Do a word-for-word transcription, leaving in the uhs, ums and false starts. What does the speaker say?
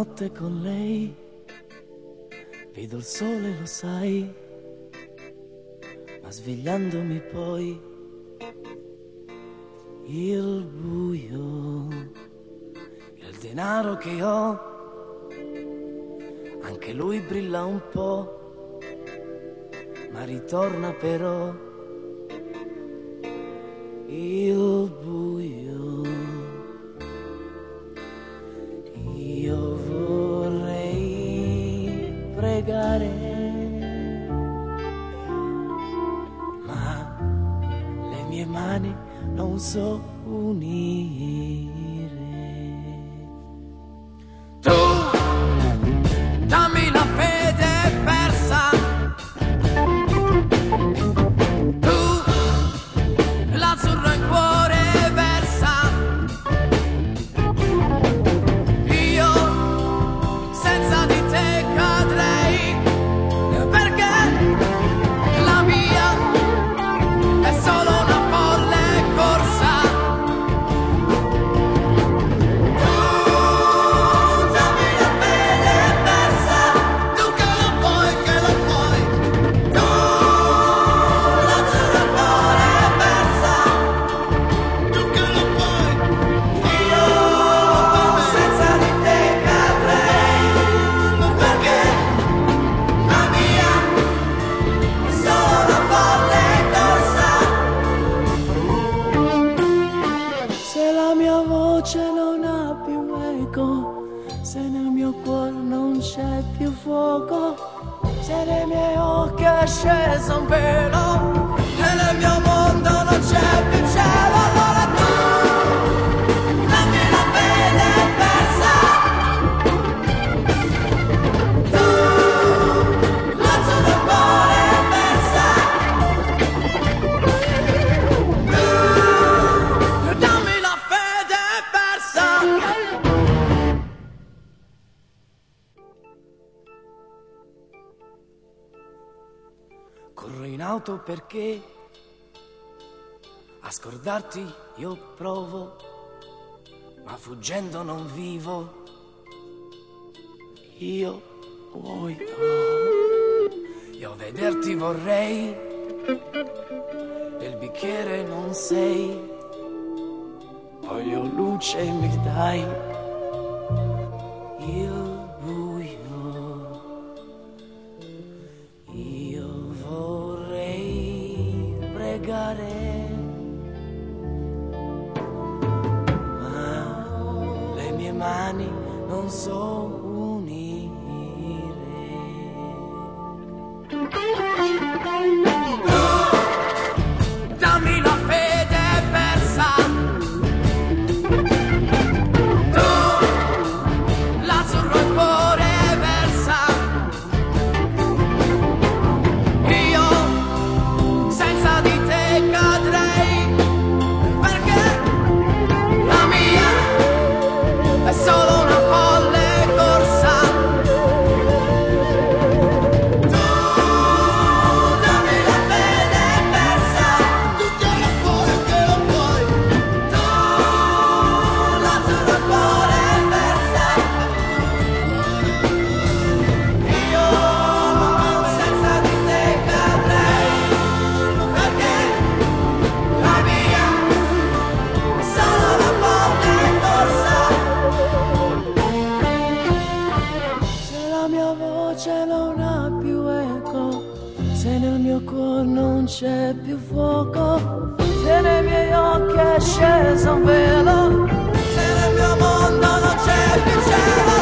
notte con lei, vedo il sole, lo sai, ma svegliandomi poi il buio, il denaro che ho, anche lui brilla un po', ma ritorna però il buio. Io vorrei pregare, ma le mie mani non so unire. Tu dammi la fede persa, tu l'azzurro in cuore versa, io senza di te cadrei, perché la mia è solo una folle corsa. Tu dammi la fede persa, tu che lo puoi, che lo puoi, tu l'azzurro in cuore versa, tu che lo puoi, io senza di te cadrei, perché la mia è solo una folle corsa. Se la mia voce non ha più eco, se nel mio cuore non c'è più fuoco, se nei miei occhi è sceso un velo e nel mio mondo non c'è più cielo, allora tu dammi la fede persa, tu l'azzurro in cuore versa, tu dammi la fede persa. Corro in auto perché a scordarti io provo, ma fuggendo non vivo. Io vuoi no, io vederti vorrei, nel bicchiere non sei, voglio luce mi dai, il buio. Io vorrei pregare, ma le mie mani non so unire. Tu dammi la fede persa, tu l'azzurro in cuore versa, io senza di te cadrei, perché la mia è solo una folle corsa. Tu dammi la fede persa, tu che lo puoi, che lo puoi, tu l'azzurro in cuore versa, io senza di te cadrei, perché la mia è solo una folle corsa. Se la mia voce non ha più eco, se nel mio cuore non c'è più fuoco, se nei miei occhi è sceso un velo, se nel mio mondo non c'è più cielo,